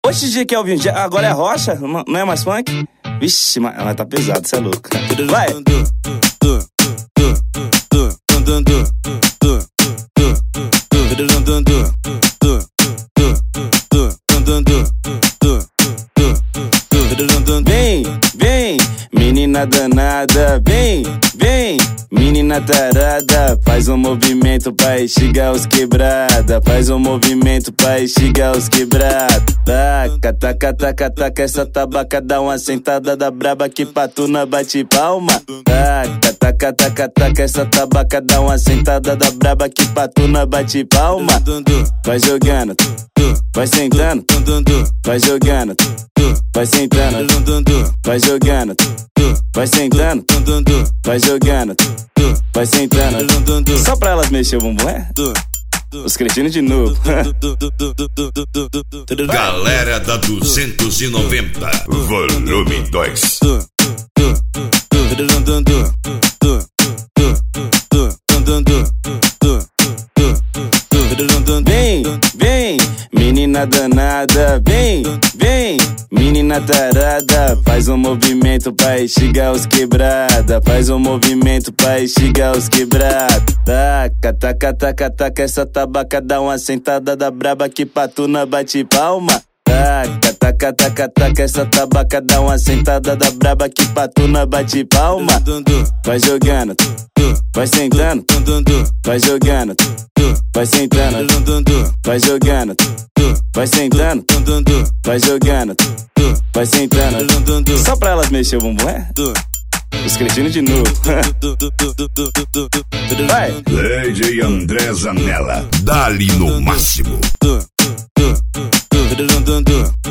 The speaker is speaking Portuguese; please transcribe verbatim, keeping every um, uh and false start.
Hoje dia Kelvin, agora é rocha? Não é mais funk? Vixe, mas, mas tá pesado, cê é louco. Vai! Vem, vem, menina danada, vem, vem, menina tarada, faz um movimento pra instigar os quebrada, faz um movimento pra instigar os quebrada. Taca, taca, taca, taca, essa tabaca dá uma sentada da braba que patuna bate palma. Taca, taca, taca, taca, essa tabaca dá uma sentada da braba que patuna bate palma. Vai jogando, vai sentando, vai jogando, vai sentando, vai jogando, vai sentando, vai jogando, vai sentando. Só pra elas mexer o bumbum, é? Os cretinos de novo. Galera da duzentos e noventa, volume dois. Vem, vem, menina danada, vem, vem, menina tarada, faz um movimento pra instigar os quebrada, faz um movimento pra instigar os quebrada. Taca, taca, taca, taca, essa tabaca dá uma sentada da braba que patuna bate palma. Taca, taca, taca, taca, essa tabaca dá uma sentada da braba que patuna bate palma. Vai jogando, vai sentando, vai jogando, vai sentando, vai jogando, vai sentando, vai jogando, vai sentando. Só pra elas mexer o bumbum, é? Os cretinos de novo. Vai! D J André Zanella, dá-lhe no máximo.